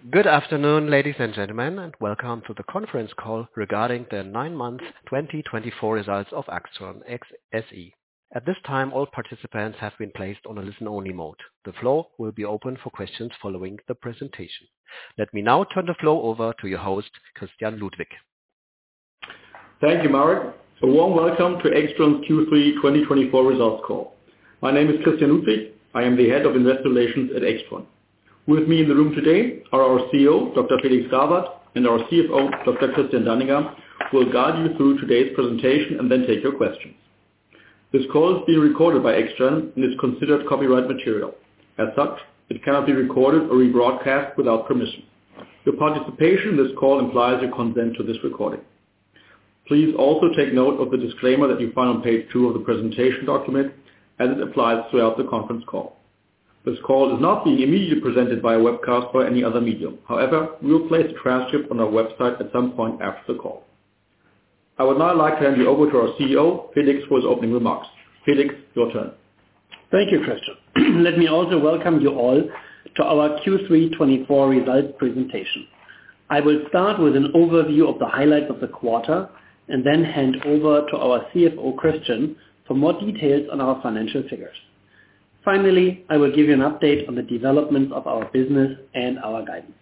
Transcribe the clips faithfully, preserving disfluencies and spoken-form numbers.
Good afternoon, ladies and gentlemen, and welcome to the conference call regarding the nine-month twenty twenty-four results of AIXTRON S E. At this time, all participants have been placed on a listen-only mode. The floor will be open for questions following the presentation. Let me now turn the floor over to your host, Christian Ludwig. Thank you, Marek. A warm welcome to AIXTRON's Q three twenty twenty-four results call. My name is Christian Ludwig. I am the head of investor relations at AIXTRON. With me in the room today are our C E O, Doctor Felix Grawert, and our C F O, Doctor Christian Danninger, who will guide you through today's presentation and then take your questions. This call is being recorded by AIXTRON and is considered copyright material. As such, it cannot be recorded or rebroadcast without permission. Your participation in this call implies your consent to this recording. Please also take note of the disclaimer that you find on page two of the presentation document as it applies throughout the conference call. This call is not being immediately presented by a webcast or any other medium. However, we will place a transcript on our website at some point after the call. I would now like to hand you over to our C E O, Felix, for his opening remarks. Felix, your turn. Thank you, Christian. Let me also welcome you all to our Q three twenty-four results presentation. I will start with an overview of the highlights of the quarter and then hand over to our C F O, Christian, for more details on our financial figures. Finally, I will give you an update on the developments of our business and our guidance.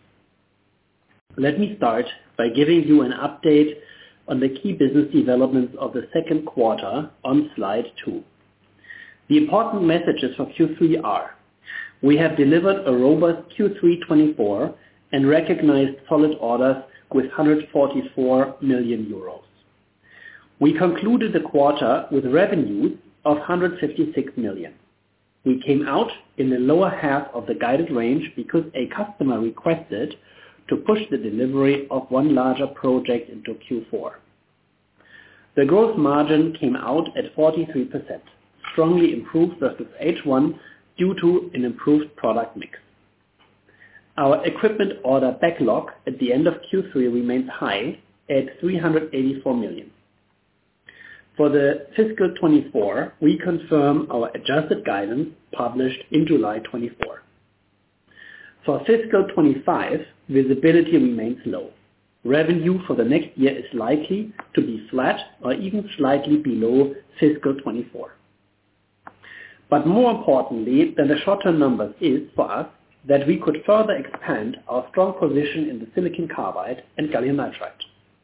Let me start by giving you an update on the key business developments of the second quarter on slide two. The important messages for Q three are: we have delivered a robust Q three twenty-four and recognized solid orders with one hundred forty-four million euros. We concluded the quarter with revenues of one hundred fifty-six million. We came out in the lower half of the guided range because a customer requested to push the delivery of one larger project into Q four. The gross margin came out at forty-three percent, strongly improved versus H one due to an improved product mix. Our equipment order backlog at the end of Q three remains high at three hundred eighty-four million. For the fiscal twenty-four, we confirm our adjusted guidance published in July twenty-four. For fiscal twenty-five, visibility remains low. Revenue for the next year is likely to be flat or even slightly below fiscal twenty-four. But more importantly than the short-term numbers is for us that we could further expand our strong position in the silicon carbide and gallium nitride.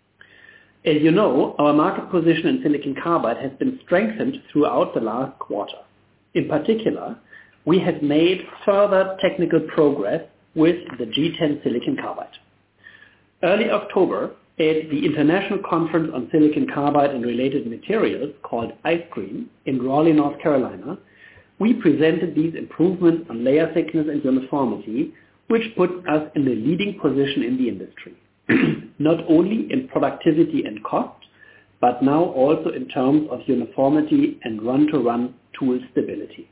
As you know, our market position in silicon carbide has been strengthened throughout the last quarter. In particular, we have made further technical progress with the G ten silicon carbide. Early October, at the International Conference on Silicon Carbide and Related Materials, called ICSCRM, in Raleigh, North Carolina, we presented these improvements on layer thickness and uniformity, which puts us in the leading position in the industry. Not only in productivity and cost, but now also in terms of uniformity and run-to-run tool stability.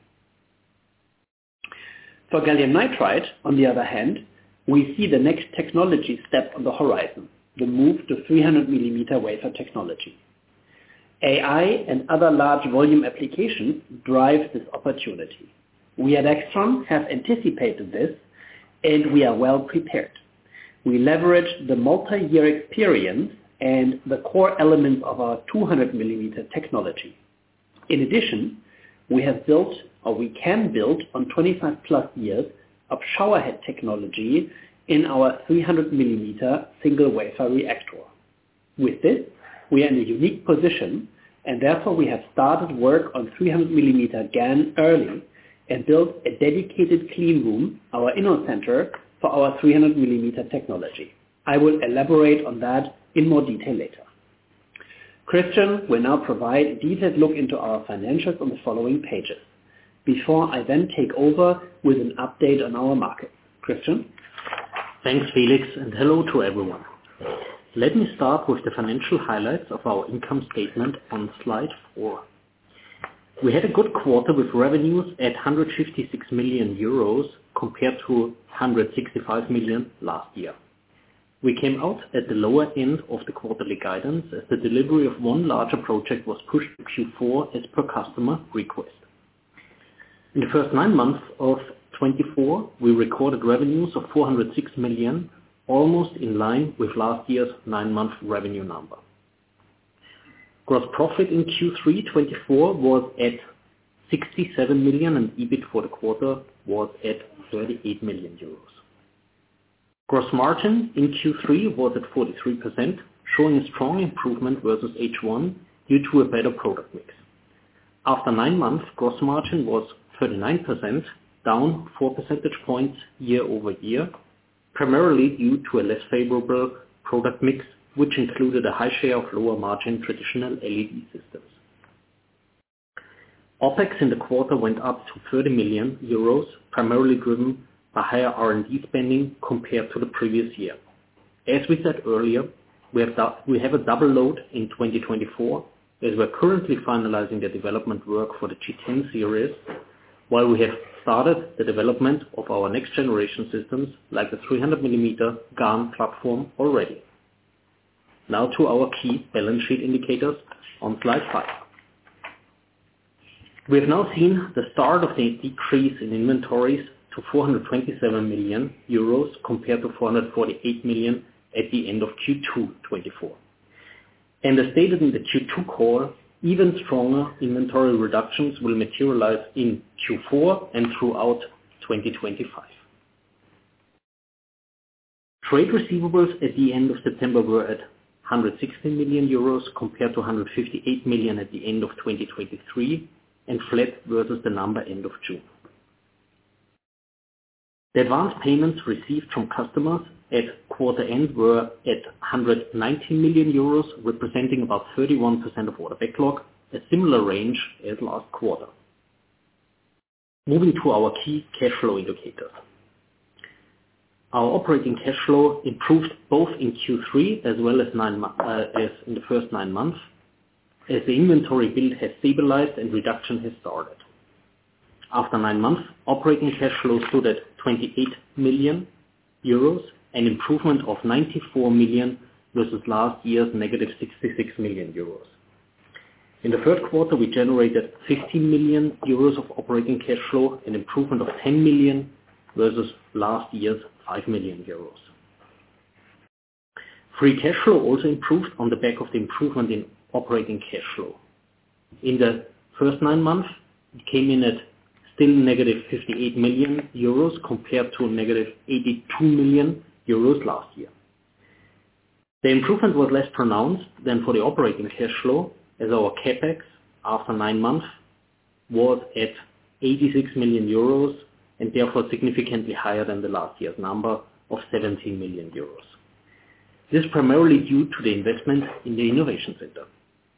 For gallium nitride, on the other hand, we see the next technology step on the horizon, the move to three hundred millimeter wafer technology. A I and other large volume applications drive this opportunity. We at AIXTRON have anticipated this, and we are well prepared. We leverage the multi-year experience and the core elements of our two hundred millimeter technology. In addition, we have built, or we can build, on twenty-five plus years of showerhead technology in our three hundred millimeter single wafer reactor. With this, we are in a unique position, and therefore we have started work on three hundred millimeter GaN early and built a dedicated clean room, our InnoCenter, for our three hundred millimeter technology. I will elaborate on that in more detail later. Christian will now provide a detailed look into our financials on the following pages, before I then take over with an update on our market. Christian? Thanks, Felix, and hello to everyone. Let me start with the financial highlights of our income statement on slide four. We had a good quarter with revenues at one hundred fifty-six million euros compared to one hundred sixty-five million last year. We came out at the lower end of the quarterly guidance as the delivery of one larger project was pushed to Q four as per customer request. In the first nine months of twenty-four, we recorded revenues of four hundred six million, almost in line with last year's nine-month revenue number. Gross profit in Q three twenty-four was at sixty-seven million and EBIT for the quarter was at thirty-eight million euros. Gross margin in Q three was at forty-three percent, showing a strong improvement versus H one due to a better product mix. After nine months, gross margin was thirty-nine percent, down four percentage points year over year, primarily due to a less favorable product mix, which included a high share of lower margin traditional L E D systems. OpEx in the quarter went up to thirty million euros, primarily driven by higher R and D spending compared to the previous year. As we said earlier, we have, do- we have a double load in twenty twenty-four, as we're currently finalizing the development work for the G ten series, while we have started the development of our next generation systems like the three hundred millimeter GaN platform already. Now to our key balance sheet indicators on slide five. We have now seen the start of the decrease in inventories to four hundred twenty-seven million euros compared to four hundred forty-eight million at the end of Q two twenty-four. And as stated in the Q two call, even stronger inventory reductions will materialize in Q four and throughout twenty twenty-five. Trade receivables at the end of September were at one hundred sixteen million euros compared to one hundred fifty-eight million at the end of twenty twenty-three and flat versus the number end of June. The advance payments received from customers at quarter end were at one hundred nineteen million euros, representing about thirty-one percent of order backlog, a similar range as last quarter. Moving to our key cash flow indicators. Our operating cash flow improved both in Q three as well as, nine, uh, as in the first nine months, as the inventory build has stabilized and reduction has started. After nine months, operating cash flow stood at twenty-eight million euros, an improvement of ninety-four million versus last year's negative sixty-six million euros. In the third quarter, we generated fifteen million euros of operating cash flow, an improvement of ten million versus last year's five million euros. Free cash flow also improved on the back of the improvement in operating cash flow. In the first nine months, it came in at still negative fifty-eight million euros compared to negative eighty-two million euros last year. The improvement was less pronounced than for the operating cash flow, as our capex after nine months was at eighty-six million euros and therefore significantly higher than the last year's number of seventeen million euros. This is primarily due to the investment in the Innovation Center.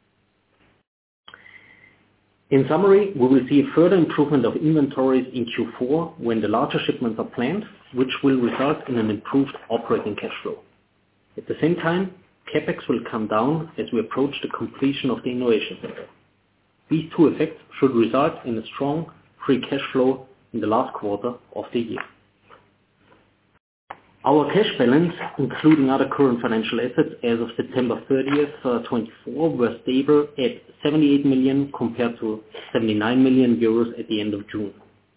In summary, we will see a further improvement of inventories in Q four when the larger shipments are planned, which will result in an improved operating cash flow. At the same time, capex will come down as we approach the completion of the Innovation Center. These two effects should result in a strong free cash flow in the last quarter of the year. Our cash balance, including other current financial assets as of September thirtieth, twenty-four, were stable at seventy-eight million compared to seventy-nine million euros at the end of June.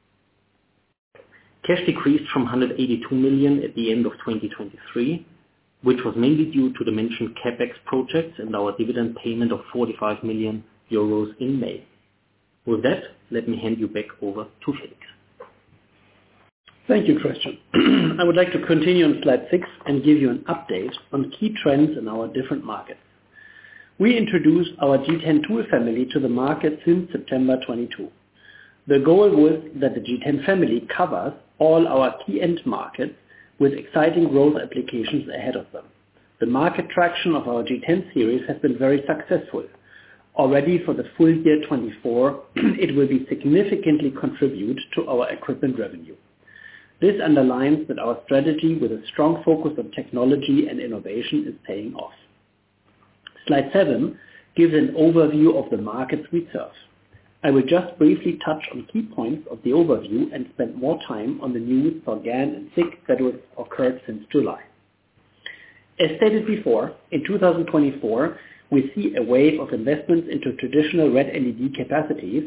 Cash decreased from one hundred eighty-two million at the end of twenty twenty-three, which was mainly due to the mentioned capex projects and our dividend payment of forty-five million euros in May. With that, let me hand you back over to Felix. Thank you, Christian. I would like to continue on slide six and give you an update on key trends in our different markets. We introduced our G ten tool family to the market since September twenty-two. The goal was that the G ten family covers all our key end markets with exciting growth applications ahead of them. The market traction of our G ten series has been very successful. Already for the full year twenty-four, it will be significantly contribute to our equipment revenue. This underlines that our strategy with a strong focus on technology and innovation is paying off. Slide seven gives an overview of the markets we serve. I will just briefly touch on key points of the overview and spend more time on the news for GaN and S I C that has occurred since July. As stated before, in two thousand twenty-four, we see a wave of investments into traditional red L E D capacities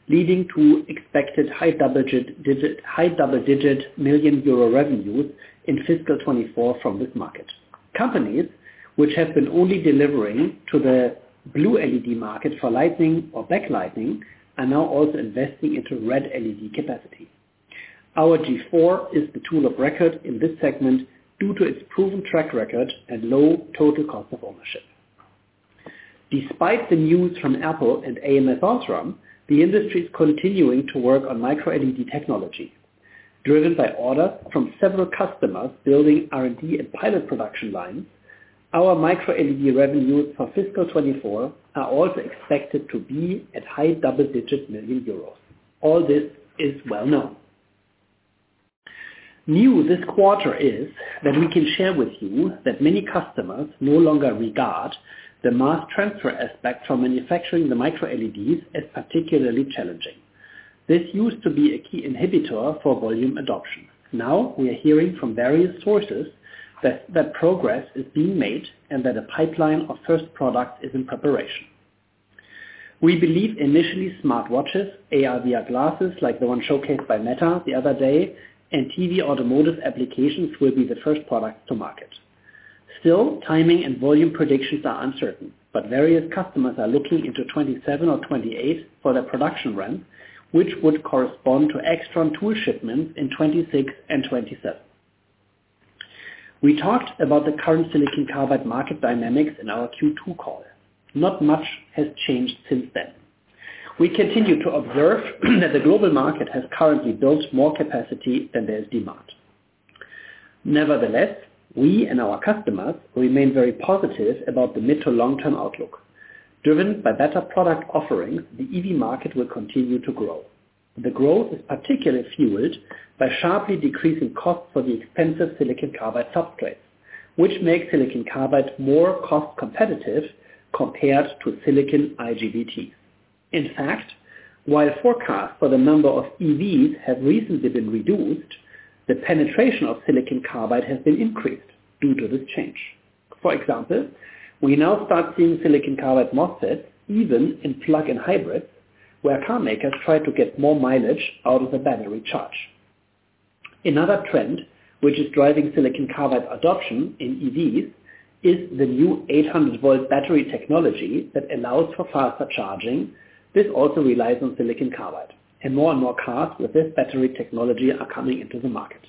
leading to expected high double-digit high double-digit million euro revenues in fiscal twenty-four from this market. Companies which have been only delivering to the blue L E D market for lighting or backlighting are now also investing into red L E D capacity. Our G four is the tool of record in this segment due to its proven track record and low total cost of ownership. Despite the news from Apple and A M S OSRAM, the industry is continuing to work on micro L E D technology. Driven by orders from several customers building R and D and pilot production lines, our micro L E D revenues for fiscal twenty-four are also expected to be at high double-digit million euros. All this is well known. New this quarter is that we can share with you that many customers no longer regard the mass transfer aspect from manufacturing the micro L E Ds as particularly challenging. This used to be a key inhibitor for volume adoption. Now we are hearing from various sources that, that progress is being made and that a pipeline of first products is in preparation. We believe initially smartwatches, A R V R glasses like the one showcased by Meta the other day, and T V automotive applications will be the first products to market. Still, timing and volume predictions are uncertain, but various customers are looking into twenty-seven or twenty-eight for their production ramp, which would correspond to AIXTRON tool shipments in twenty-six and twenty-seven. We talked about the current silicon carbide market dynamics in our Q two call. Not much has changed since then. We continue to observe that the global market has currently built more capacity than there is demand. Nevertheless, we and our customers remain very positive about the mid to long-term outlook. Driven by better product offerings, the E V market will continue to grow. The growth is particularly fueled by sharply decreasing costs for the expensive silicon carbide substrates, which make silicon carbide more cost competitive compared to silicon I G B Ts. In fact, while forecasts for the number of E Vs have recently been reduced, the penetration of silicon carbide has been increased due to this change. For example, we now start seeing silicon carbide MOSFETs even in plug-in hybrids, where car makers try to get more mileage out of the battery charge. Another trend which is driving silicon carbide adoption in E Vs is the new eight hundred volt battery technology that allows for faster charging. This also relies on silicon carbide, and more and more cars with this battery technology are coming into the market.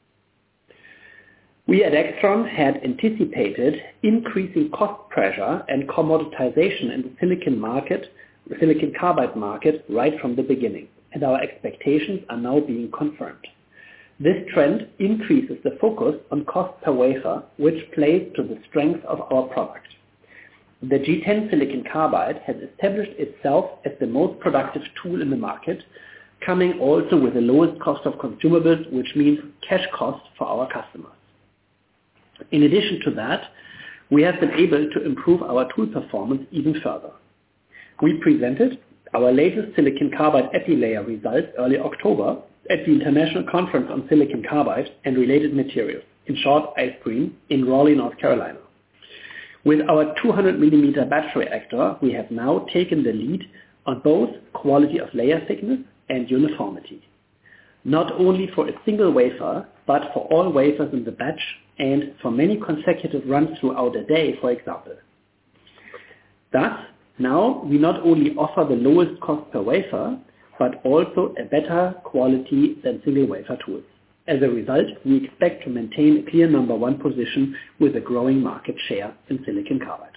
We at AIXTRON had anticipated increasing cost pressure and commoditization in the silicon market, the silicon carbide market right from the beginning, and our expectations are now being confirmed. This trend increases the focus on cost per wafer, which plays to the strength of our product. The G ten silicon carbide has established itself as the most productive tool in the market, coming also with the lowest cost of consumables, which means cash cost for our customers. In addition to that, we have been able to improve our tool performance even further. We presented our latest silicon carbide epi layer results early October at the International Conference on Silicon Carbide and Related Materials, in short I S C R I M, in Raleigh, North Carolina. With our two hundred millimeter batch reactor, we have now taken the lead on both quality of layer thickness and uniformity, not only for a single wafer, but for all wafers in the batch and for many consecutive runs throughout a day, for example. Thus, now we not only offer the lowest cost per wafer, but also a better quality than single wafer tools. As a result, we expect to maintain a clear number one position with a growing market share in silicon carbide.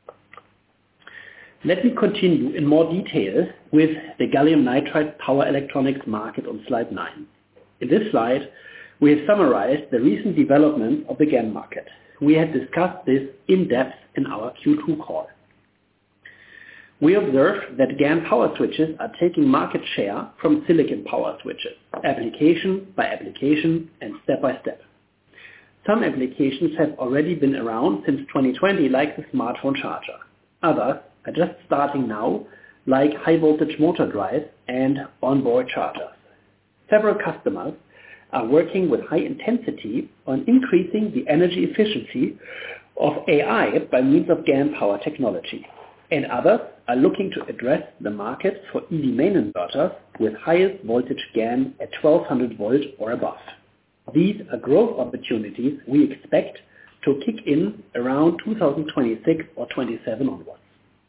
Let me continue in more detail with the gallium nitride power electronics market on slide nine. In this slide, we have summarized the recent development of the GaN market. We had discussed this in depth in our Q two call. We observed that GaN power switches are taking market share from silicon power switches, application by application and step by step. Some applications have already been around since twenty twenty, like the smartphone charger. Others are just starting now, like high voltage motor drives and onboard chargers. Several customers are working with high intensity on increasing the energy efficiency of A I by means of GaN power technology, and others are looking to address the market for E V main inverters with highest voltage GaN at twelve hundred volt or above. These are growth opportunities we expect to kick in around two thousand twenty-six or twenty-seven onwards.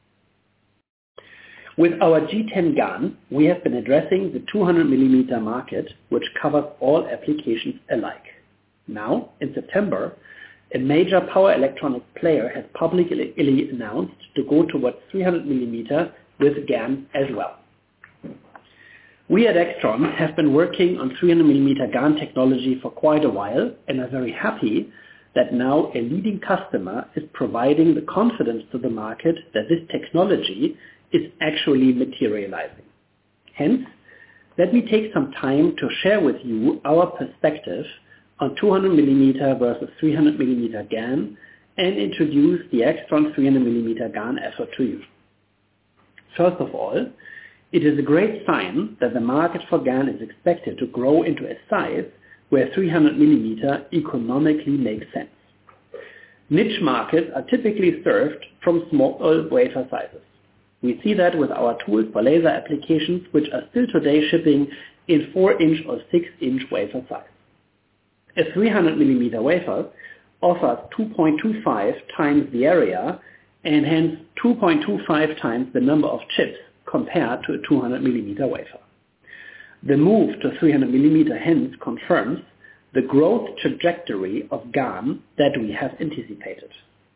With our G ten GaN, we have been addressing the two hundred millimeter market, which covers all applications alike. Now, in September, a major power electronics player has publicly announced to go towards three hundred millimeter with GaN as well. We at Extron have been working on three hundred millimeter GaN technology for quite a while and are very happy that now a leading customer is providing the confidence to the market that this technology is actually materializing. Hence, let me take some time to share with you our perspective on two hundred millimeter versus three hundred millimeter GaN and introduce the Extron three hundred millimeter GaN effort to you. First of all, it is a great sign that the market for GaN is expected to grow into a size where three hundred millimeter economically makes sense. Niche markets are typically served from small wafer sizes. We see that with our tools for laser applications, which are still today shipping in four inch or six inch wafer size. A three hundred millimeter wafer offers two point two five times the area and hence two point two five times the number of chips compared to a two hundred millimeter wafer. The move to three hundred millimeter hence confirms the growth trajectory of GaN that we have anticipated.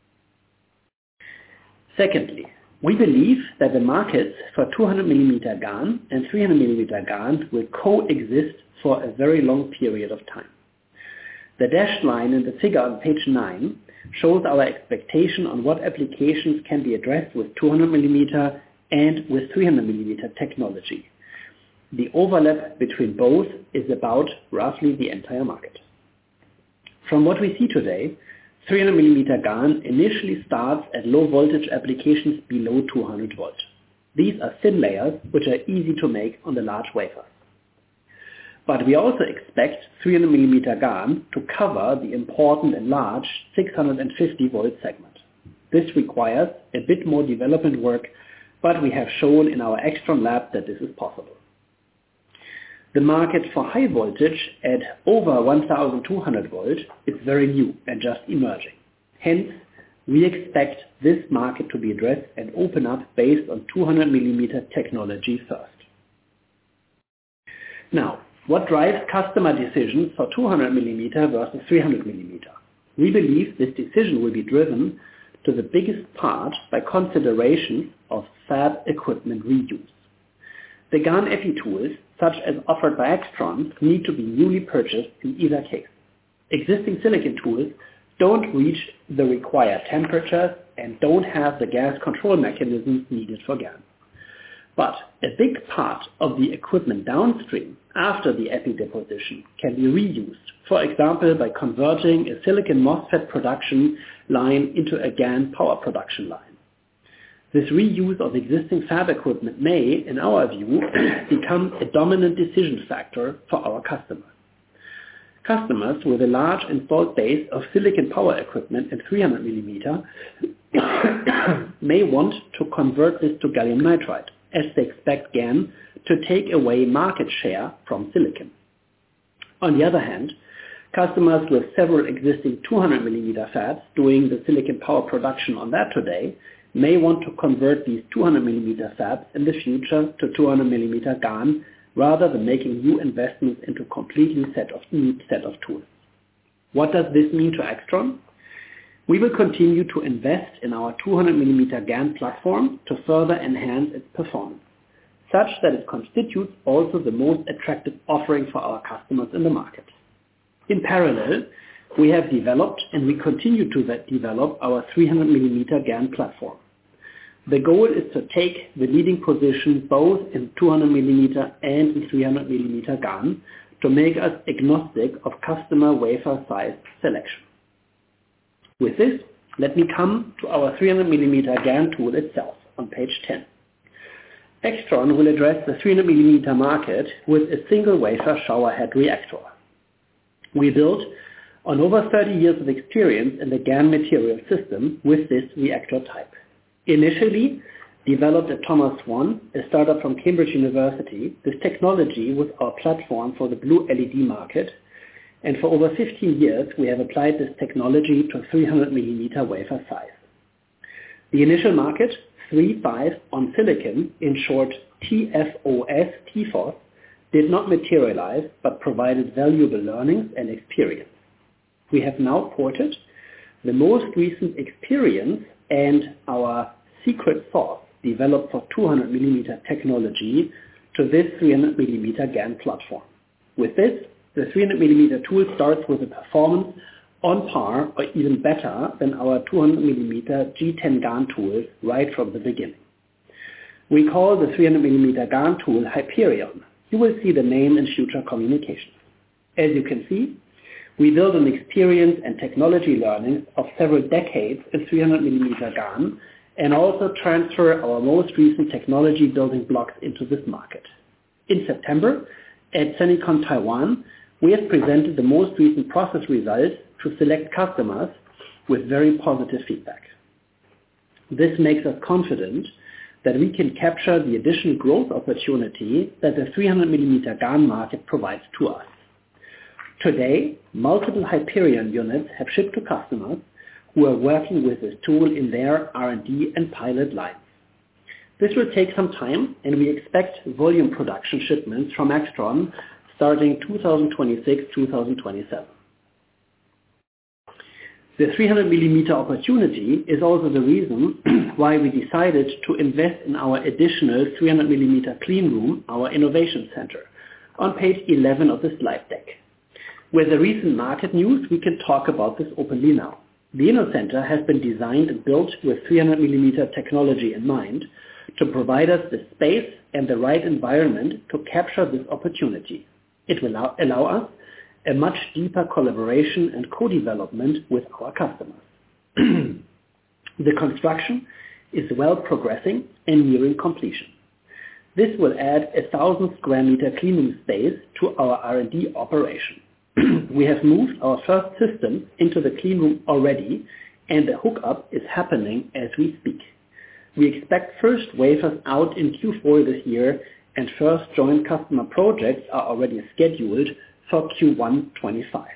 Secondly, we believe that the markets for two hundred millimeter GaN and three hundred millimeter GaN will coexist for a very long period of time. The dashed line in the figure on page nine shows our expectation on what applications can be addressed with two hundred millimeter and with three hundred millimeter technology. The overlap between both is about roughly the entire market. From what we see today, three hundred millimeter GaN initially starts at low voltage applications below two hundred volt. These are thin layers which are easy to make on the large wafers. But we also expect three hundred millimeter GaN to cover the important and large six hundred fifty volt segment. This requires a bit more development work, but we have shown in our Extron lab that this is possible. The market for high voltage at over one thousand two hundred volt is very new and just emerging. Hence, we expect this market to be addressed and open up based on two hundred millimeter technology first. Now, what drives customer decisions for two hundred millimeter versus three hundred millimeter? We believe this decision will be driven to the biggest part by consideration of fab equipment reuse. The GaN epi tools, such as offered by Extron, need to be newly purchased in either case. Existing silicon tools don't reach the required temperatures and don't have the gas control mechanisms needed for GaN. But a big part of the equipment downstream after the epi deposition can be reused, for example by converting a silicon MOSFET production line into a GaN power production line. This reuse of existing fab equipment may, in our view, become a dominant decision factor for our customers. Customers with a large installed base of silicon power equipment in three hundred millimeter may want to convert this to gallium nitride, as they expect GaN to take away market share from silicon. On the other hand, customers with several existing two hundred millimeter fabs doing the silicon power production on that today may want to convert these two hundred millimeter fabs in the future to two hundred millimeter GaN rather than making new investments into a completely set of, new set of tools. What does this mean to Extron? We will continue to invest in our two hundred millimeter GaN platform to further enhance its performance, such that it constitutes also the most attractive offering for our customers in the market. In parallel, we have developed and we continue to develop our three hundred millimeter GaN platform. The goal is to take the leading position both in two hundred millimeter and in three hundred millimeter GaN to make us agnostic of customer wafer size selection. With this, let me come to our three hundred millimeter GaN tool itself on page ten. Extron will address the three hundred millimeter market with a single wafer shower head reactor. We built on over thirty years of experience in the GaN material system with this reactor type. Initially, developed at Thomas Swan, a startup from Cambridge University. This technology was our platform for the blue L E D market, and for over fifteen years we have applied this technology to three hundred millimeter wafer size. The initial market, three five on silicon, in short T F O S, T F O S, did not materialize but provided valuable learnings and experience. We have now ported the most recent experience and our secret sauce developed for two hundred millimeter technology to this three hundred millimeter GaN platform. With this, the three hundred millimeter tool starts with a performance on par or even better than our two hundred millimeter G ten GaN tools right from the beginning. We call the three hundred millimeter GaN tool Hyperion. You will see the name in future communications. As you can see, we build on experience and technology learnings of several decades in three hundred millimeter GaN and also transfer our most recent technology building blocks into this market. In September, at SEMICON Taiwan, we have presented the most recent process results to select customers with very positive feedback. This makes us confident that we can capture the additional growth opportunity that the three hundred millimeter GaN market provides to us. Today, multiple Hyperion units have shipped to customers who are working with this tool in their R and D and pilot lines. This will take some time, and we expect volume production shipments from AIXTRON starting two thousand twenty-six to two thousand twenty-seven. The three hundred millimeter opportunity is also the reason why we decided to invest in our additional three hundred millimeter clean room, our innovation center, on page eleven of the slide deck. With the recent market news, we can talk about this openly now. The InnoCenter has been designed and built with three hundred millimeter technology in mind to provide us the space and the right environment to capture this opportunity. It will allow, allow us a much deeper collaboration and co-development with our customers. The construction is well progressing and nearing completion. This will add a thousand square meter cleaning space to our R and D operation. We have moved our first system into the clean room already, and the hookup is happening as we speak. We expect first wafers out in Q four this year, and first joint customer projects are already scheduled for Q one twenty-five.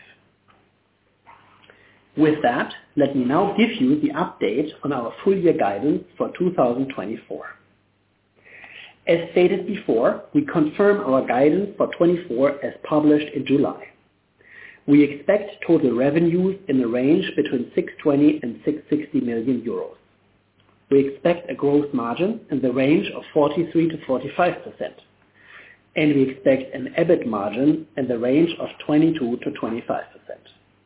With that, let me now give you the update on our full year guidance for two thousand twenty-four. As stated before, we confirm our guidance for twenty-four as published in July. We expect total revenues in the range between six hundred twenty and six hundred sixty million euros. We expect a gross margin in the range of forty-three to forty-five percent. And we expect an EBIT margin in the range of twenty-two to twenty-five percent.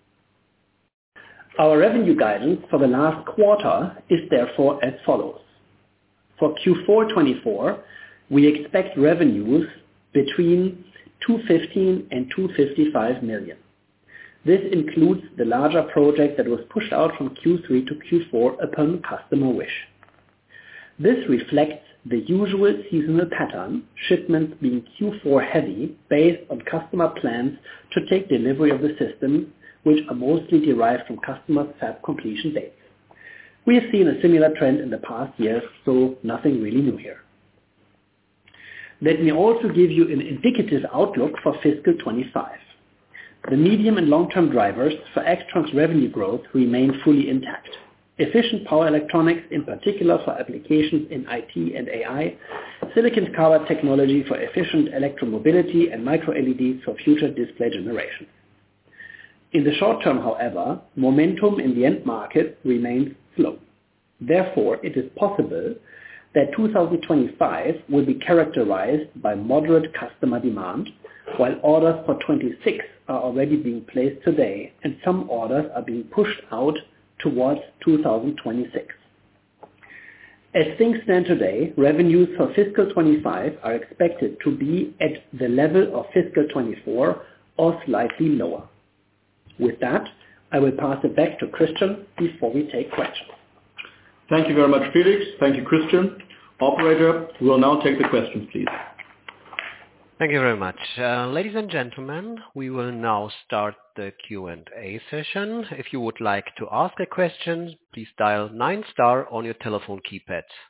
Our revenue guidance for the last quarter is therefore as follows. For Q four twenty-four, we expect revenues between two hundred fifteen and two hundred fifty-five million. This includes the larger project that was pushed out from Q three to Q four upon customer wish. This reflects the usual seasonal pattern, shipments being Q four heavy based on customer plans to take delivery of the systems, which are mostly derived from customers' fab completion dates. We have seen a similar trend in the past years, so nothing really new here. Let me also give you an indicative outlook for fiscal twenty-five. The medium and long-term drivers for AIXTRON's revenue growth remain fully intact. Efficient power electronics, in particular for applications in I T and A I, silicon carbide technology for efficient electromobility, and micro L E Ds for future display generations. In the short term, however, momentum in the end market remains slow. Therefore, it is possible that two thousand twenty-five will be characterized by moderate customer demand, while orders for twenty-six are already being placed today, and some orders are being pushed out towards two thousand twenty-six. As things stand today, revenues for fiscal twenty-five are expected to be at the level of fiscal twenty-four or slightly lower. With that, I will pass it back to Christian before we take questions. Thank you very much, Felix. Thank you, Christian. Operator, we will now take the questions, please. Thank you very much. Uh, ladies and gentlemen, we will now start the Q and A session. If you would like to ask a question, please dial nine star on your telephone keypad.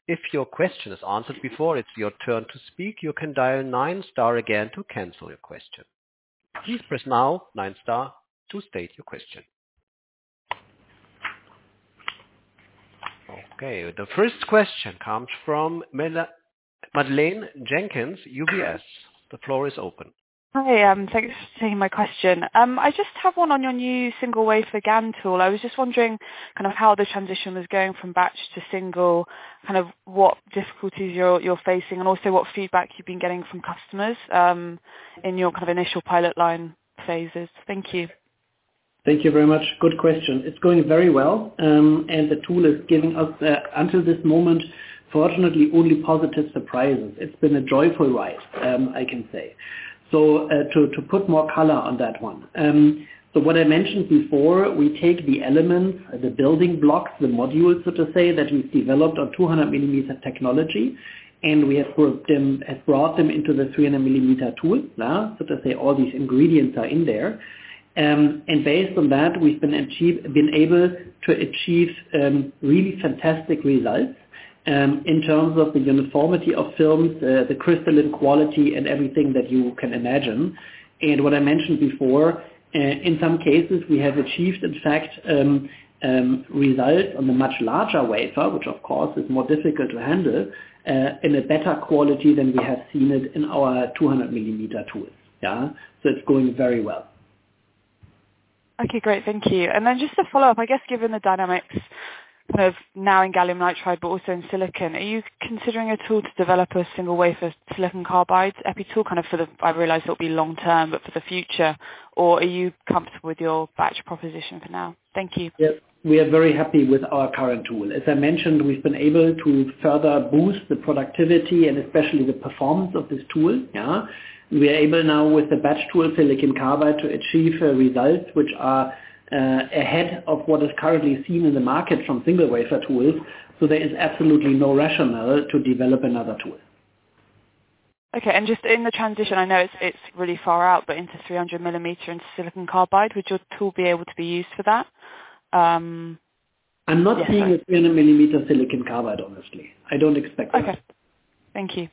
If your question is answered before it's your turn to speak, you can dial nine star again to cancel your question. Please press now nine star to state your question. Okay, the first question comes from Mela- Madeleine Jenkins, U B S. The floor is open. Hi, um, thanks for taking my question. Um, I just have one on your new single wafer G A N tool. I was just wondering kind of how the transition was going from batch to single, kind of what difficulties you're you're facing, and also what feedback you've been getting from customers um, in your kind of initial pilot line phases. Thank you. Thank you very much. Good question. It's going very well, um, and the tool is giving us, uh, until this moment, fortunately, only positive surprises. It's been a joyful ride, um, I can say. So uh, to, to put more color on that one. Um, so what I mentioned before, we take the elements, the building blocks, the modules, so to say, that we've developed on two hundred millimeter technology, and we have brought them, have brought them into the three hundred millimeter tool. Now, so to say, all these ingredients are in there. Um, and based on that, we've been, achieve, been able to achieve um, really fantastic results. Um, in terms of the uniformity of films, uh, the crystalline quality, and everything that you can imagine. And what I mentioned before, uh, in some cases we have achieved, in fact, um, um, results on the much larger wafer, which of course is more difficult to handle, uh, in a better quality than we have seen it in our two hundred millimeter tools. Yeah, so it's going very well. Okay, great, thank you. And then just to follow up, I guess given the dynamics kind of now in gallium nitride, but also in silicon, are you considering a tool to develop a single wafer silicon carbide epi tool, kind of for the, I realise it'll be long term, but for the future, or are you comfortable with your batch proposition for now? Thank you. Yes, we are very happy with our current tool. As I mentioned, we've been able to further boost the productivity and especially the performance of this tool. Yeah, we are able now with the batch tool silicon carbide to achieve uh, results which are Uh, ahead of what is currently seen in the market from single wafer tools, so there is absolutely no rationale to develop another tool. Okay, and just in the transition, I know it's it's really far out, but into three hundred millimeter and silicon carbide, would your tool be able to be used for that? Um, I'm not yeah, seeing sorry. a three hundred millimeter silicon carbide, honestly. I don't expect that. Okay, thank you.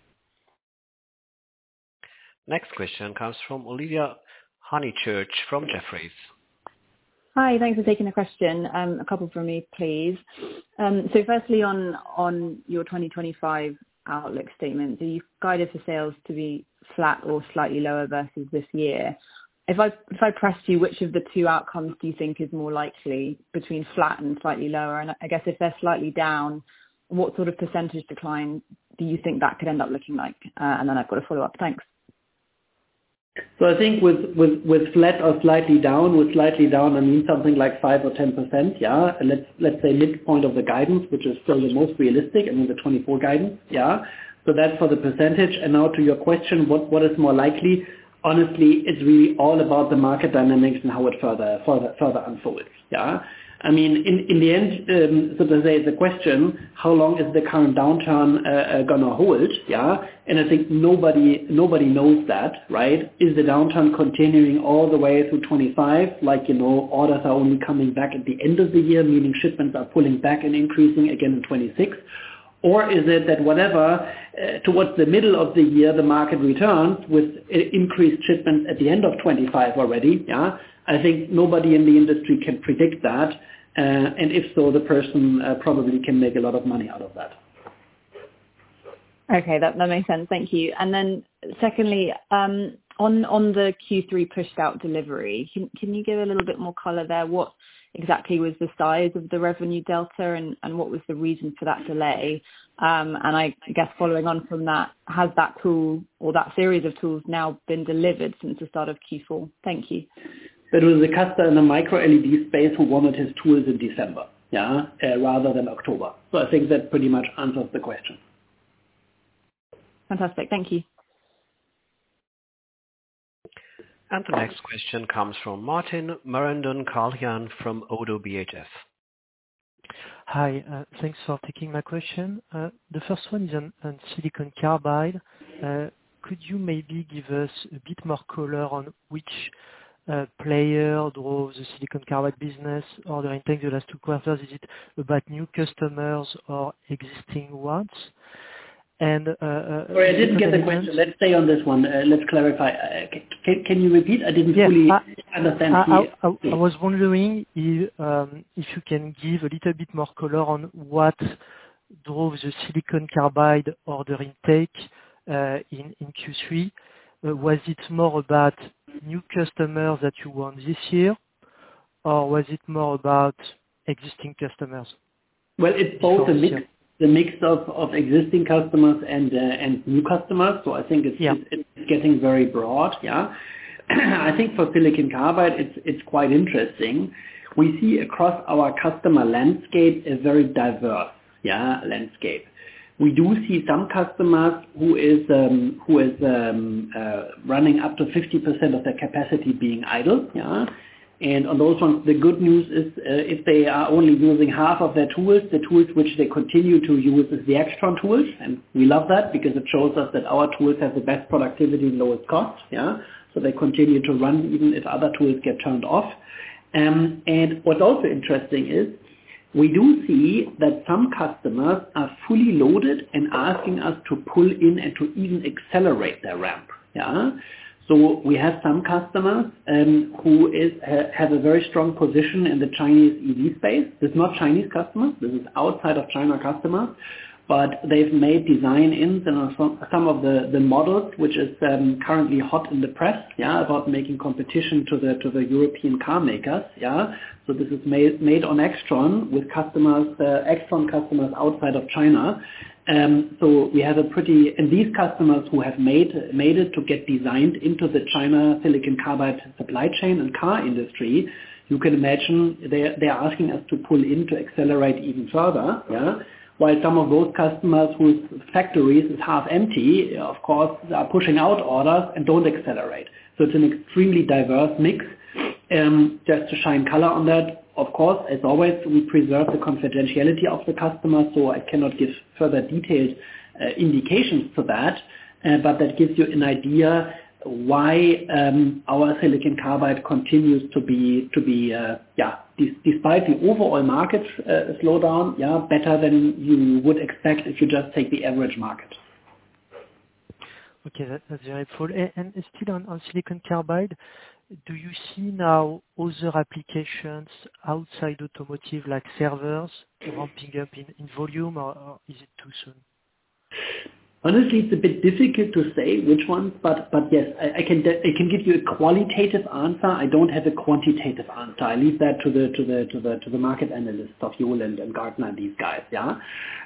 Next question comes from Olivia Honeychurch from Jefferies. Hi, thanks for taking the question. Um, a couple from me, please. Um, so firstly, on on your twenty twenty-five outlook statement, so you've guided for sales to be flat or slightly lower versus this year. If I if I pressed you, which of the two outcomes do you think is more likely between flat and slightly lower? And I guess if they're slightly down, what sort of percentage decline do you think that could end up looking like? Uh, and then I've got a follow-up. Thanks. So I think with, with, with flat or slightly down, with slightly down, I mean something like five or ten percent, yeah. And let's, let's say midpoint of the guidance, which is still the most realistic, I mean the twenty-four guidance, yeah. So that's for the percentage. And now to your question, what, what is more likely? Honestly, it's really all about the market dynamics and how it further, further, further unfolds, yeah. I mean, in, in the end, um, so to say, the question, how long is the current downturn uh, uh, going to hold? Yeah, and I think nobody nobody knows that, right? Is the downturn continuing all the way through twenty-five? Like, you know, orders are only coming back at the end of the year, meaning shipments are pulling back and increasing again in twenty-six? Or is it that whatever, uh, towards the middle of the year, the market returns with uh, increased shipments at the end of twenty-five already? Yeah, I think nobody in the industry can predict that. Uh, and if so, the person uh, probably can make a lot of money out of that. Okay, that, that makes sense. Thank you. And then secondly, um, on on the Q three pushed out delivery, can, can you give a little bit more color there? What exactly was the size of the revenue delta, and, and what was the reason for that delay? Um, and I guess following on from that, has that tool or that series of tools now been delivered since the start of Q four? Thank you. It was a customer in the micro L E D space who wanted his tools in December, yeah, uh, rather than October. So I think that pretty much answers the question. Fantastic. Thank you. And the next question comes from Martin Marandon-Carlhian from ODDO B H F. Hi, uh, thanks for taking my question. Uh, the first one is on, on silicon carbide. Uh, could you maybe give us a bit more color on which uh, player drove the silicon carbide business order intake the last two quarters? Is it about new customers or existing ones? And uh, uh, Sorry, I didn't get the question. Let's stay on this one. Uh, let's clarify. Uh, can, can you repeat? I didn't yes, fully I, understand. I, I, I, I was wondering if, um, if you can give a little bit more color on what drove the silicon carbide order intake uh, in, in Q three. Uh, was it more about new customers that you won this year, or was it more about existing customers? Well, it's both a mix. The mix of, of existing customers and uh, and new customers. So I think it's, yeah. it's it's getting very broad. Yeah, I think for silicon carbide, it's it's quite interesting. We see across our customer landscape a very diverse yeah landscape. We do see some customers who is um, who is um, uh, running up to fifty percent of their capacity being idle. Yeah. And on those ones, the good news is uh, if they are only using half of their tools, the tools which they continue to use is the Extron tools. And we love that because it shows us that our tools have the best productivity and lowest cost. Yeah, so they continue to run even if other tools get turned off. Um, and what's also interesting is we do see that some customers are fully loaded and asking us to pull in and to even accelerate their ramp. Yeah. So we have some customers um, who is ha, have a very strong position in the Chinese E V space. This is not Chinese customers. This is outside of China customers. But they've made design-ins in some of the, the models, which is um, currently hot in the press, yeah, about making competition to the to the European car makers, yeah. So this is made made on Extron with customers, uh, Extron customers outside of China. Um, so we have a pretty, and these customers who have made made it to get designed into the China silicon carbide supply chain and car industry, you can imagine they they are asking us to pull in to accelerate even further, yeah. While some of those customers whose factories is half empty, of course, are pushing out orders and don't accelerate. So it's an extremely diverse mix. Um, just to shine color on that, of course, as always, we preserve the confidentiality of the customer, so I cannot give further detailed uh, indications to that, uh, but that gives you an idea why um, our silicon carbide continues to be, to be uh, yeah, d- despite the overall market uh, slowdown, yeah, better than you would expect if you just take the average market. Okay, that, that's very helpful. And, and still on, on silicon carbide, do you see now other applications outside automotive like servers ramping up in, in volume, or, or is it too soon? Honestly, it's a bit difficult to say which ones, but but yes, I, I can de- I can give you a qualitative answer. I don't have a quantitative answer. I leave that to the to the to the to the market analysts of Yole and, and Gartner and these guys. Yeah.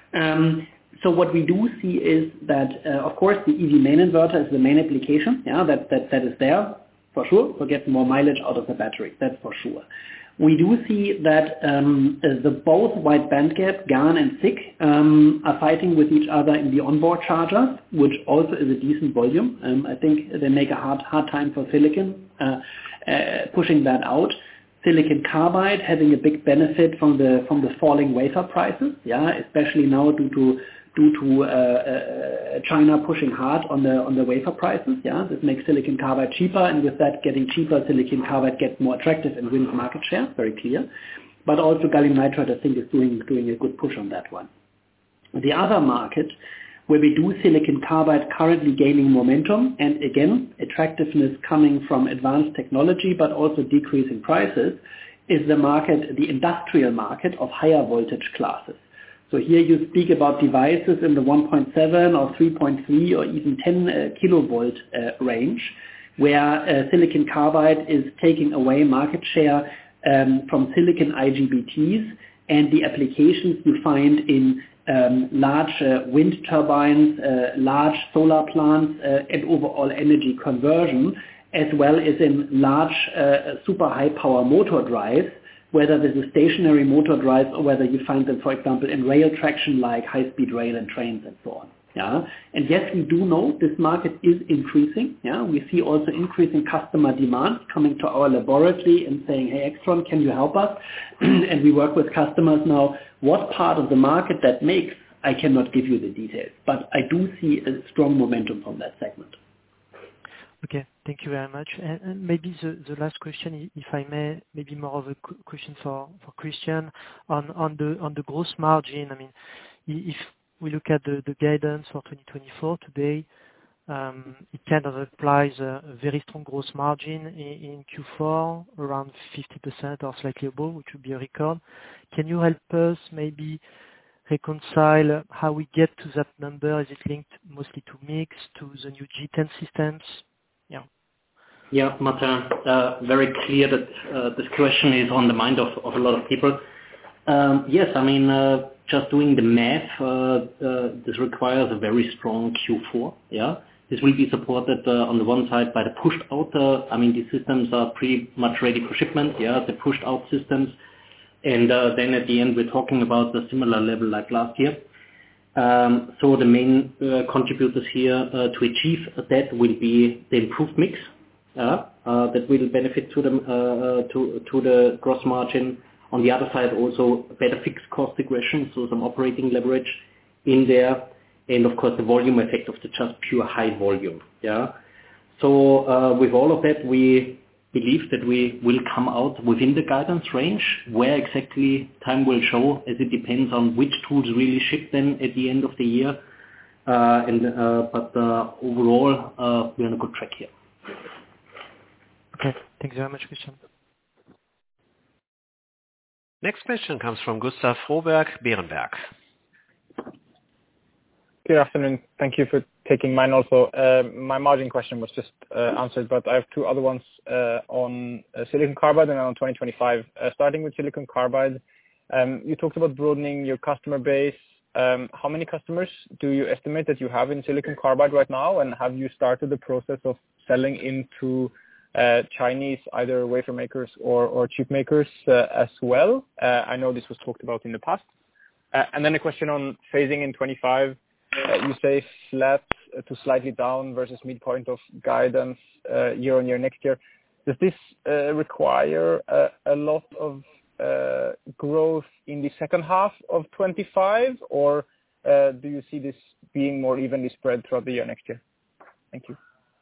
Um, so what we do see is that uh, of course the E V main inverter is the main application. Yeah, that that that is there for sure. For getting more mileage out of the battery. That's for sure. We do see that um, the both wide bandgap, GaN and SiC, um, are fighting with each other in the onboard chargers, which also is a decent volume. Um, I think they make a hard hard time for silicon uh, uh, pushing that out. Silicon carbide having a big benefit from the from the falling wafer prices, yeah, especially now due to due to uh, uh, China pushing hard on the on the wafer prices. Yeah, this makes silicon carbide cheaper, and with that getting cheaper, silicon carbide gets more attractive and wins market share. Very clear. But also gallium nitride, I think, is doing doing a good push on that one. The other market where we do silicon carbide currently gaining momentum, and again attractiveness coming from advanced technology, but also decreasing prices, is the market, the industrial market of higher voltage classes. So here you speak about devices in the one point seven or three point three or even ten uh, kilovolt uh, range, where uh, silicon carbide is taking away market share um, from silicon I G B Ts, and the applications you find in um, large uh, wind turbines, uh, large solar plants, uh, and overall energy conversion, as well as in large uh, super high power motor drives, whether this is stationary motor drives or whether you find them, for example, in rail traction like high-speed rail and trains and so on. Yeah, and yes, we do know this market is increasing. Yeah, we see also increasing customer demand coming to our laboratory and saying, "Hey, Extron, can you help us?" And we work with customers now. What part of the market that makes, I cannot give you the details, but I do see a strong momentum from that segment. Okay, thank you very much. And, and maybe the, the last question, if I may, maybe more of a question for, for Christian on, on the on the gross margin. I mean, if we look at the, the guidance for twenty twenty-four today, um, it kind of applies a, a very strong gross margin in, in Q four, around fifty percent or slightly above, which would be a record. Can you help us maybe reconcile how we get to that number? Is it linked mostly to mix, to the new G ten systems? Yeah. Yeah, Martin, uh, very clear that uh, this question is on the mind of, of a lot of people. Um, yes, I mean, uh, just doing the math, uh, uh, this requires a very strong Q four. Yeah, this will be supported uh, on the one side by the pushed out. Uh, I mean, these systems are pretty much ready for shipment. Yeah, the pushed out systems, and uh, then at the end we're talking about a similar level like last year. Um, so the main uh, contributors here uh, to achieve that will be the improved mix uh, uh, that will benefit to the uh, to to the gross margin. On the other side, also better fixed cost regression, so some operating leverage in there, and of course the volume effect of the just pure high volume. Yeah. So uh, with all of that, we believe that we will come out within the guidance range. Where exactly, time will show, as it depends on which tools really ship then at the end of the year. Uh, and uh, but uh, overall, uh, we're on a good track here. Okay, thanks very much, Christian. Next question comes from Gustav Froberg, Berenberg. Good afternoon. Thank you for taking mine also. Uh, my margin question was just uh, answered, but I have two other ones uh, on uh, silicon carbide and on twenty twenty-five. Uh, starting with silicon carbide, um, you talked about broadening your customer base. Um, how many customers do you estimate that you have in silicon carbide right now, and have you started the process of selling into uh, Chinese either wafer makers or, or chip makers uh, as well? Uh, I know this was talked about in the past. Uh, and then a question on phasing in twenty-five. Uh, you say flat to slightly down versus midpoint of guidance uh, year on year next year. Does this uh, require uh, a lot of uh, growth in the second half of twenty-five, or uh, do you see this being more evenly spread throughout the year next year? Thank you.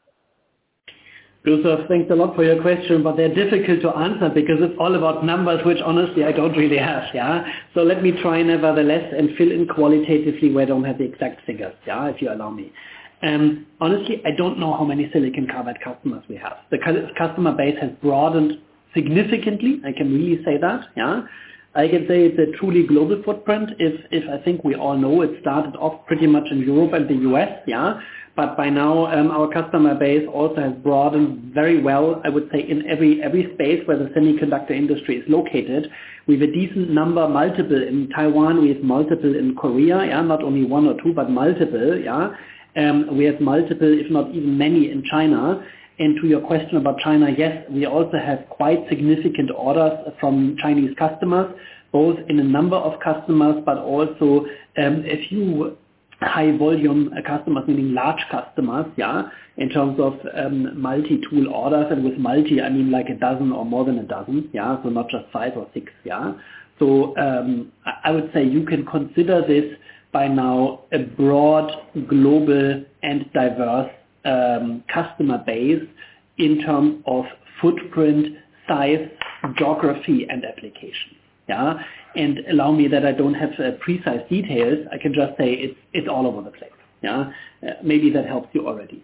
Gustav, thanks a lot for your question, but they're difficult to answer because it's all about numbers, which honestly I don't really have, yeah? So let me try nevertheless and fill in qualitatively where I don't have the exact figures, yeah, if you allow me. Um, honestly, I don't know how many silicon carbide customers we have. The customer base has broadened significantly, I can really say that, yeah? I can say it's a truly global footprint. If, if I think we all know it started off pretty much in Europe and the U S, yeah? But by now, um, our customer base also has broadened very well, I would say, in every every space where the semiconductor industry is located. We have a decent number, multiple in Taiwan, we have multiple in Korea, yeah, not only one or two, but multiple, yeah. Um, we have multiple, if not even many, in China. And to your question about China, yes, we also have quite significant orders from Chinese customers, both in a number of customers, but also um, a few high volume customers, meaning large customers, yeah, in terms of um, multi-tool orders. And with multi, I mean like a dozen or more than a dozen, yeah, so not just five or six, yeah. So um, I would say you can consider this by now a broad, global and diverse um, customer base in terms of footprint, size, geography and application. Yeah, and allow me that I don't have uh, precise details. I can just say it's it's all over the place. Yeah, uh, maybe that helps you already.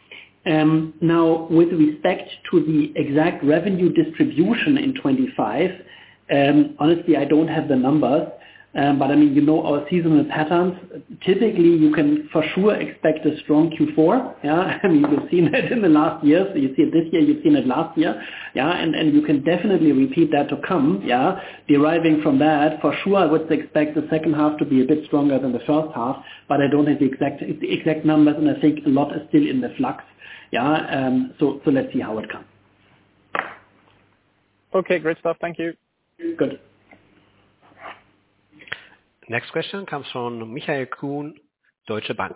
Um, now, with respect to the exact revenue distribution in twenty-five, um, honestly, I don't have the numbers. Um, but I mean, you know our seasonal patterns. Typically, you can for sure expect a strong Q four. Yeah, I mean, you've seen it in the last year, so you see it this year, you've seen it last year. Yeah, and, and you can definitely repeat that to come. Yeah, deriving from that, for sure, I would expect the second half to be a bit stronger than the first half. But I don't have the exact the exact numbers, and I think a lot is still in the flux. Yeah, um, so so let's see how it comes. Okay, great stuff. Thank you. Good. Next question comes from Michael Kuhn, Deutsche Bank.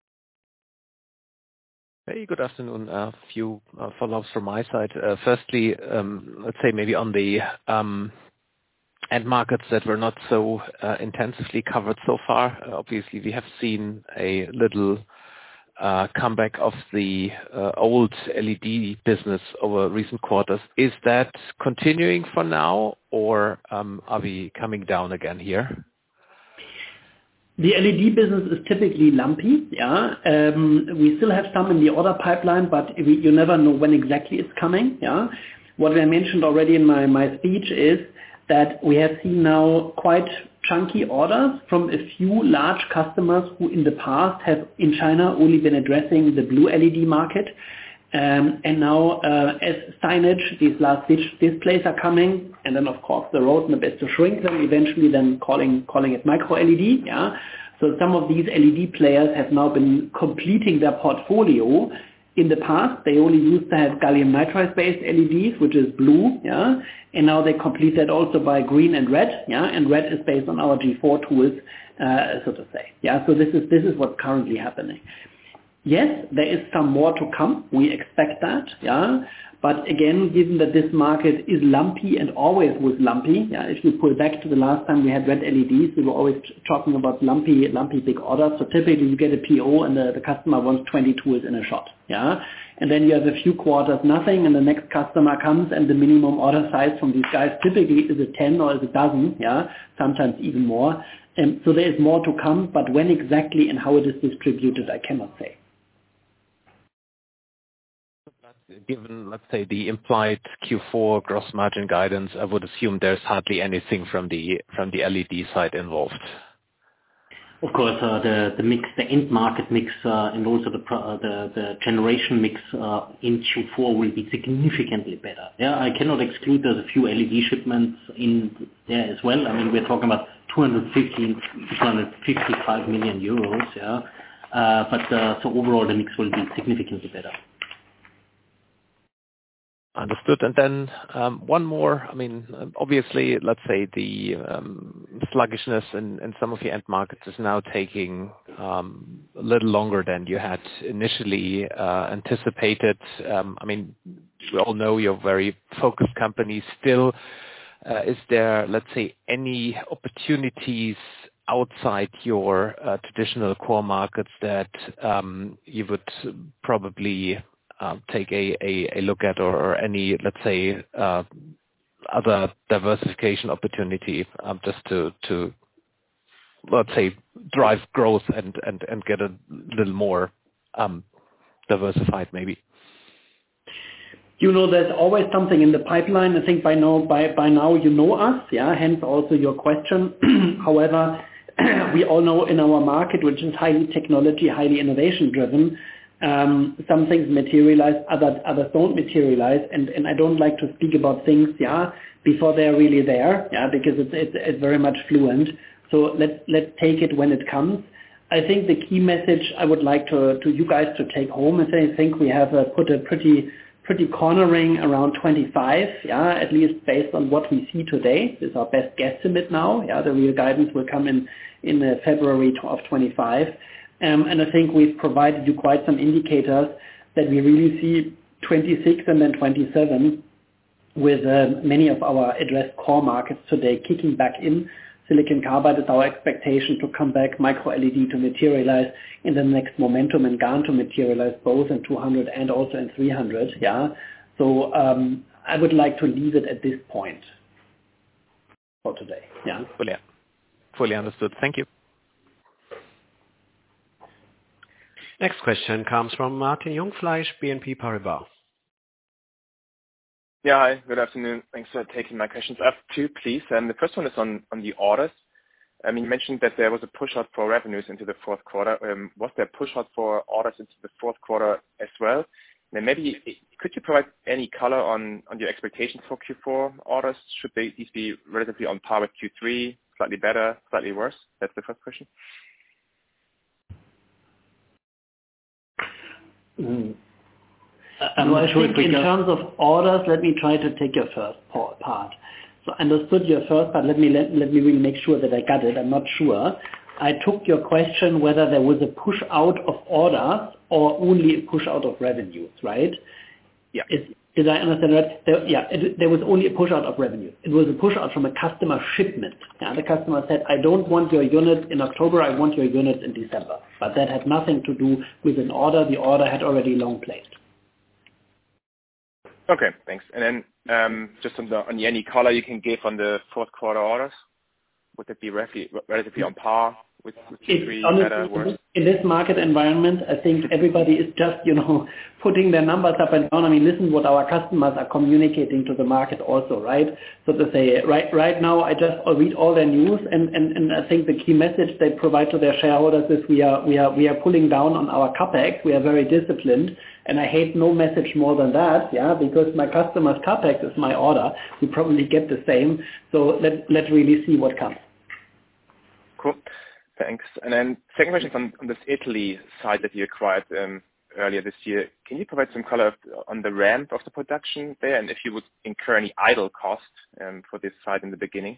Hey, good afternoon. A few uh, follow-ups from my side. Uh, firstly, um, let's say maybe on the um, end markets that were not so uh, intensively covered so far. Uh, obviously, we have seen a little uh, comeback of the uh, old L E D business over recent quarters. Is that continuing for now, or um, are we coming down again here? The L E D business is typically lumpy. Yeah, um, we still have some in the order pipeline, but we, you never know when exactly it's coming. Yeah, what I mentioned already in my, my speech is that we have seen now quite chunky orders from a few large customers who in the past have in China only been addressing the blue L E D market. Um, and now uh, as signage, these large displays are coming, and then of course the roadmap is to shrink them, eventually then calling calling it micro L E D. Yeah. So some of these L E D players have now been completing their portfolio. In the past, they only used to have gallium nitride-based L E Ds, which is blue, yeah, and now they complete that also by green and red, yeah, and red is based on our G four tools, uh, so to say, yeah. So this is this is what's currently happening. Yes, there is some more to come. We expect that, yeah. But again, given that this market is lumpy and always was lumpy, yeah, if you pull back to the last time we had red L E Ds, we were always talking about lumpy, lumpy big orders. So typically you get a P O and the, the customer wants twenty tools in a shot, yeah. And then you have a few quarters nothing, and the next customer comes, and the minimum order size from these guys typically is a ten or is a dozen, yeah, sometimes even more. And so there is more to come, but when exactly and how it is distributed, I cannot say. Given, let's say, the implied Q four gross margin guidance, I would assume there's hardly anything from the from the L E D side involved. Of course, uh, the the mix, the end market mix, uh, and also the uh, the the generation mix uh, in Q four will be significantly better. Yeah, I cannot exclude there's a few L E D shipments in there as well. I mean, we're talking about two hundred fifty, two hundred fifty-five million euros. Yeah, uh, but uh, so overall the mix will be significantly better. Understood. And then um, one more. I mean, obviously, let's say the um, sluggishness in, in some of your end markets is now taking um, a little longer than you had initially uh, anticipated. Um, I mean, we all know you're a very focused company still. Uh, is there, let's say, any opportunities outside your uh, traditional core markets that um, you would probably Uh, take a, a, a look at, or, or any, let's say, uh, other diversification opportunity um, just to, to, let's say, drive growth and, and, and get a little more um, diversified maybe? You know, there's always something in the pipeline. I think by now, by, by now you know us, yeah, hence also your question. However, we all know in our market, which is highly technology, highly innovation driven, Um, some things materialize, others others don't materialize, and, and I don't like to speak about things, yeah, before they're really there, yeah, because it's it's, it's very much fluent. So let's let's take it when it comes. I think the key message I would like to to you guys to take home is I think we have uh, put a pretty pretty cornering around twenty-five, yeah, at least based on what we see today. This is our best guesstimate now. Yeah, the real guidance will come in in uh, February of twenty-five. Um, and I think we've provided you quite some indicators that we really see twenty-six and then twenty-seven with uh, many of our addressed core markets today kicking back in. Silicon carbide is our expectation to come back, micro L E D to materialize in the next momentum, and GaN to materialize both in two hundred and also in three hundred. Yeah, so um, I would like to leave it at this point for today. Yeah, fully, fully understood. Thank you. Next question comes from Martin Jungfleisch, B N P Paribas. Yeah, hi. Good afternoon. Thanks for taking my questions. I have two, please. Um, the first one is on, on the orders. I mean, you mentioned that there was a push out for revenues into the fourth quarter. Um, was there a push out for orders into the fourth quarter as well? And then maybe could you provide any color on, on your expectations for Q four orders? Should they, these be relatively on par with Q three, slightly better, slightly worse? That's the first question. Mm. Um, I think in terms of orders, let me try to take your first part. So I understood your first part. Let me let, let me really make sure that I got it. I'm not sure. I took your question whether there was a push out of orders or only a push out of revenues, right? Yeah. Is, Did I understand right? There, yeah, it, there was only a push out of revenue. It was a push out from a customer shipment. Yeah, the customer said, I don't want your unit in October, I want your unit in December. But that had nothing to do with an order. The order had already long placed. Okay, thanks. And then um, just on the on the any color you can give on the fourth quarter orders, would it be relatively, relatively on par with, with Q three, honestly, better, worse? In this market environment, I think everybody is just, you know, putting their numbers up and down. I mean, listen what our customers are communicating to the market also, right? So to say, right right now, I just read all their news, and, and, and I think the key message they provide to their shareholders is we are we are we are pulling down on our capex. We are very disciplined, and I hate no message more than that, yeah, because my customer's capex is my order. We probably get the same. So let let's really see what comes. Cool. Thanks. And then second question on, on this Italy site that you acquired um, earlier this year. Can you provide some color on the ramp of the production there, and if you would incur any idle cost um, for this site in the beginning?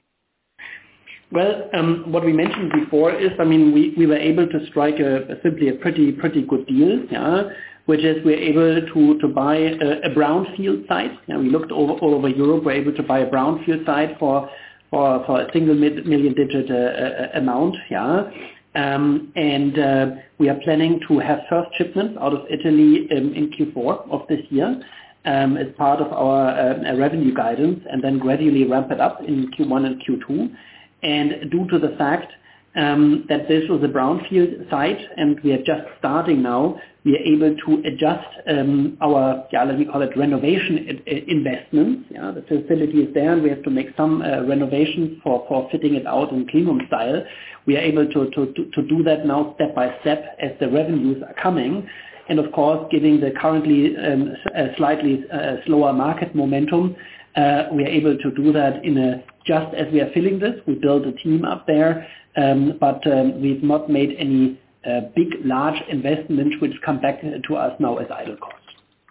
Well, um, what we mentioned before is, I mean, we, we were able to strike a, a simply a pretty pretty good deal, yeah, which is we're able to, to buy a, a brownfield site. Yeah, we looked over, all over Europe. We're able to buy a brownfield site for For, for a single million digit uh, uh, amount, yeah, um, and uh, we are planning to have first shipments out of Italy um, in Q four of this year um, as part of our uh, revenue guidance, and then gradually ramp it up in Q one and Q two. And due to the fact um, that this was a brownfield site and we are just starting now, we are able to adjust um, our, yeah, let me call it renovation investments. Yeah, the facility is there, and we have to make some uh, renovations for, for fitting it out in clean room style. We are able to, to, to, to do that now step by step as the revenues are coming. And of course, given the currently um, a slightly uh, slower market momentum, uh, we are able to do that in a, just as we are filling this. We build a team up there, um, but um, we've not made any Uh, big, large investments which come back to us now as idle costs.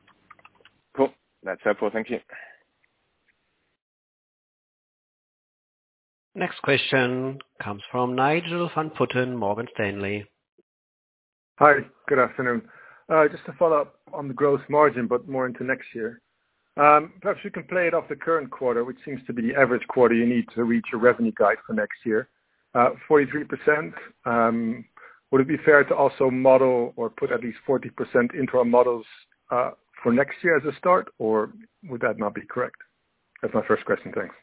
Cool. That's helpful. Thank you. Next question comes from Nigel van Putten, Morgan Stanley. Hi, good afternoon. Uh, just to follow up on the gross margin, but more into next year. Um, perhaps you can play it off the current quarter, which seems to be the average quarter you need to reach your revenue guide for next year. Uh, forty-three percent. Um, Would it be fair to also model or put at least forty percent into our models uh, for next year as a start, or would that not be correct? That's my first question. Thanks.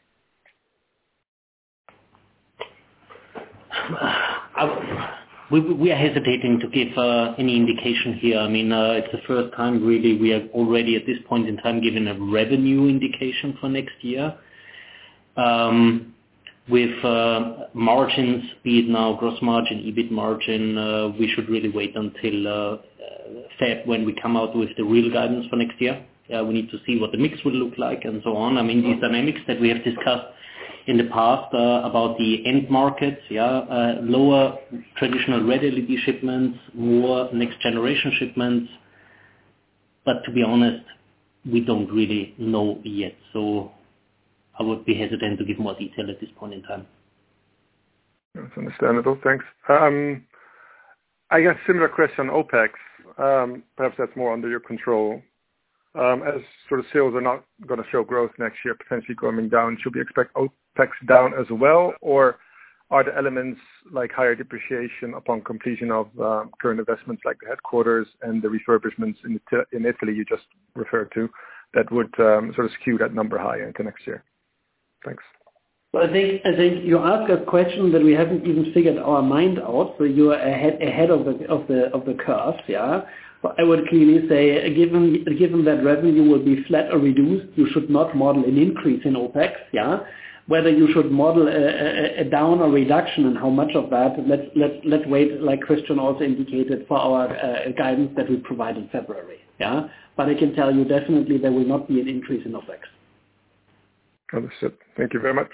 We, we are hesitating to give uh, any indication here. I mean, uh, it's the first time really we have already at this point in time given a revenue indication for next year. Um, With uh, margins, be it now gross margin, EBIT margin, uh, we should really wait until uh, Feb when we come out with the real guidance for next year. Uh, we need to see what the mix will look like and so on. I mean, these dynamics that we have discussed in the past uh, about the end markets, yeah, uh, lower traditional red L E D shipments, more next generation shipments. But to be honest, we don't really know yet. So I would be hesitant to give more detail at this point in time. That's understandable. Thanks. Um, I guess similar question on OPEX. Um, perhaps that's more under your control. Um, as sort of sales are not going to show growth next year, potentially coming down, should we expect OPEX down as well, or are the elements like higher depreciation upon completion of um, current investments like the headquarters and the refurbishments in, the, in Italy you just referred to that would um, sort of skew that number higher into next year? Thanks. Well, I think I think you ask a question that we haven't even figured our mind out. So you are ahead ahead of the of the of the curve, yeah. But I would clearly say, given given that revenue will be flat or reduced, you should not model an increase in OPEX, yeah. Whether you should model a, a, a down or reduction and how much of that, let's let's let's wait, like Christian also indicated, for our uh, guidance that we provide in February, yeah. But I can tell you definitely there will not be an increase in OPEX. Understood. Thank you very much.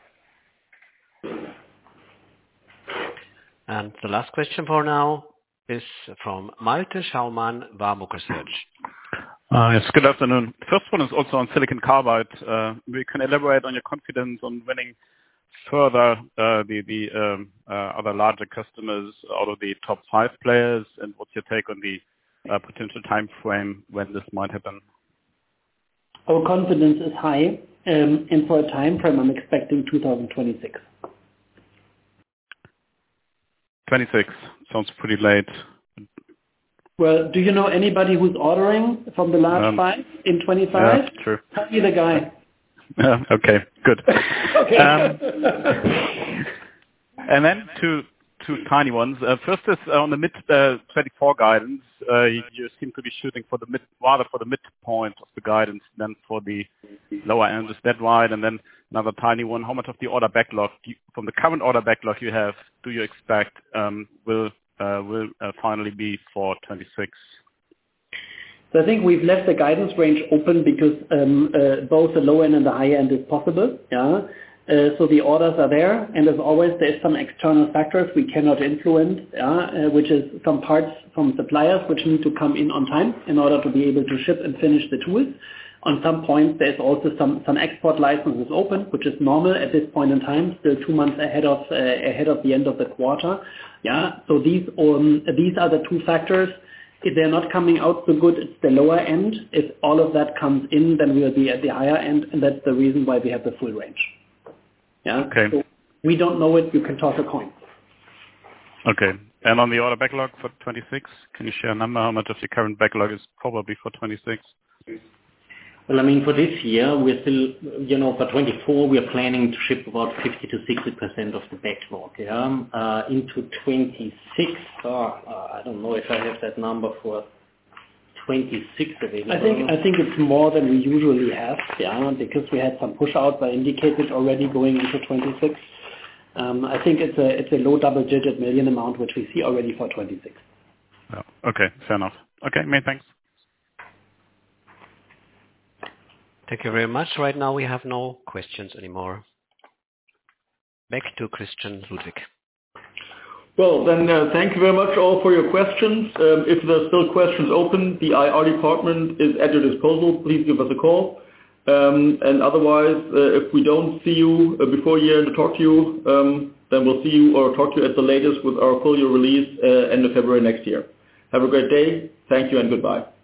And the last question for now is from Malte Schaumann, Warburg Research. Uh, yes, good afternoon. The first one is also on silicon carbide. Uh, we can elaborate on your confidence on winning further uh, the, the um, uh, other larger customers out of the top five players, and what's your take on the uh, potential time frame when this might happen? our confidence is high, um, and for a time frame, I'm expecting two thousand twenty-six. twenty-six sounds pretty late. Well, do you know anybody who's ordering from the large um, five in twenty-five? Yeah, true. Tell me the guy. Uh, okay, good. okay. Um, and then two two tiny ones. Uh, first is uh, on the mid uh, twenty-four guidance. Uh, you, you seem to be shooting for the mid, rather for the midpoint of the guidance than for the lower end. Is that right? And then another tiny one. How much of the order backlog, you, from the current order backlog you have, do you expect um, will uh, will uh, finally be for twenty-six? So I think we've left the guidance range open because um, uh, both the low end and the high end is possible. Yeah. Uh, so the orders are there, and as always, there is some external factors we cannot influence, yeah, uh, which is some parts from suppliers which need to come in on time in order to be able to ship and finish the tools. On some points, there's also some, some export licenses open, which is normal at this point in time, still two months ahead of uh, ahead of the end of the quarter. Yeah. So these um, these are the two factors. If they're not coming out so good, it's the lower end. If all of that comes in, then we'll be at the higher end, and that's the reason why we have the full range. Yeah. Okay. So we don't know it. You can toss a coin. Okay. And on the order backlog for twenty-six, can you share a number? How much of your current backlog is probably for twenty-six? Well, I mean, for this year, we're still, you know, for twenty-four, we are planning to ship about fifty to sixty percent of the backlog. Yeah. Uh, into twenty-six, uh, uh, I don't know if I have that number for twenty-six available. I think I think it's more than we usually have, yeah, because we had some push outs I indicated already going into twenty-six. Um, I think it's a it's a low double digit million amount which we see already for twenty-six. Oh, okay, fair enough. Okay, many thanks. Thank you very much. Right now we have no questions anymore. Back to Christian Ludwig. Well, then uh, thank you very much all for your questions. Um, if there's still questions open, the I R department is at your disposal. Please give us a call. Um, and otherwise, uh, if we don't see you uh, before year to talk to you, um, then we'll see you or talk to you at the latest with our full year release uh, end of February next year. Have a great day. Thank you and goodbye.